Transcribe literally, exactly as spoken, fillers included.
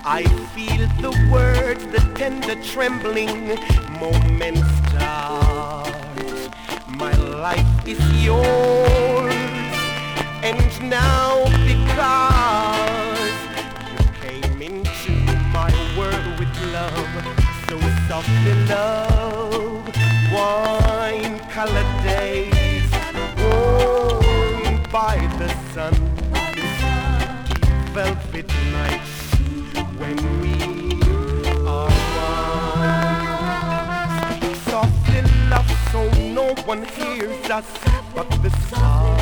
I feel the words, the tender trembling moment start. My life is yours, and now because you came into my world with love, so softly love, wine-colored days, warmed by the sun, velvet nights when we are one. Softly love so no one hears us but the stars.